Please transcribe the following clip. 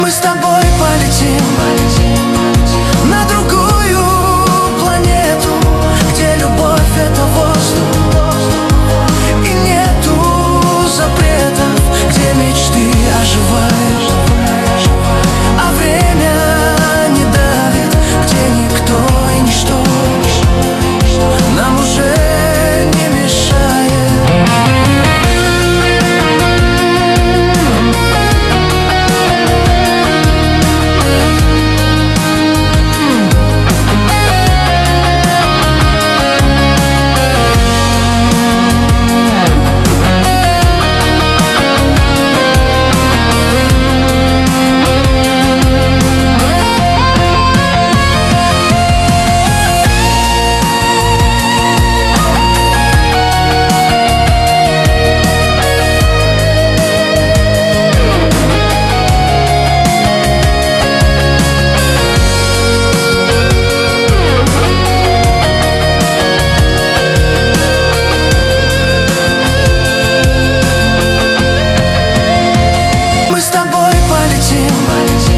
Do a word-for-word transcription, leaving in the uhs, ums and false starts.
Мы с тобой полетим на другую планету, где любовь — это воздух и нету запретов, где мечты оживают, а время не давит, где никто и ничто нам уже не мешает. Мы с тобой полетим